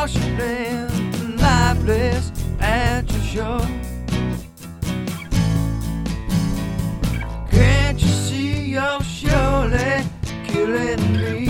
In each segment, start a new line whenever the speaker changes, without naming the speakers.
washing lifeless at your shore. Can't you see you're surely killing me?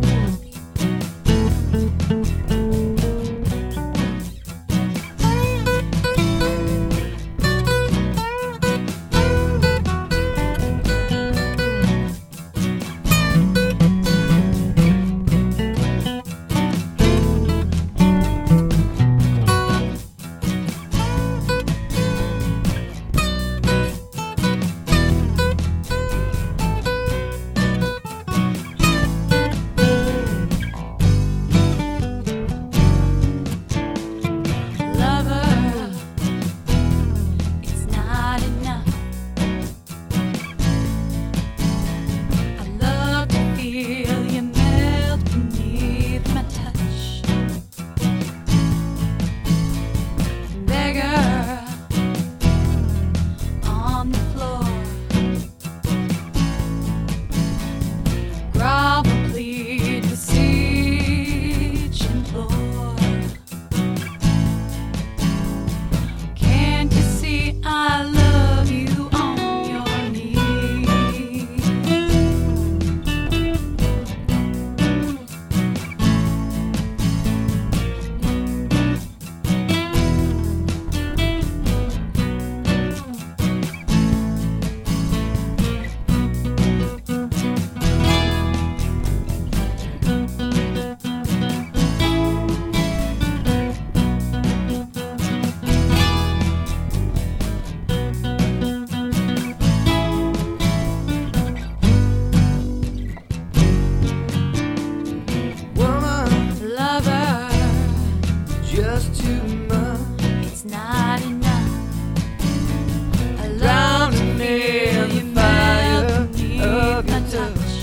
Just too much.
It's not enough. I
Drown
love to
me
feel
in
you
the fire
melt beneath
of
my
your
touch.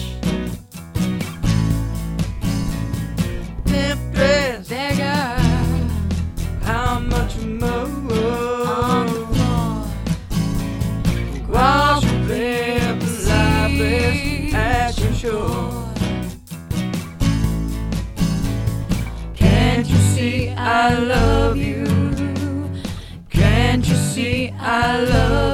Temptress,
Beggar
how much more?
on the floor.
Wash your lips and lifeless at your shore. Can't you see I love you? Can't you see I love you?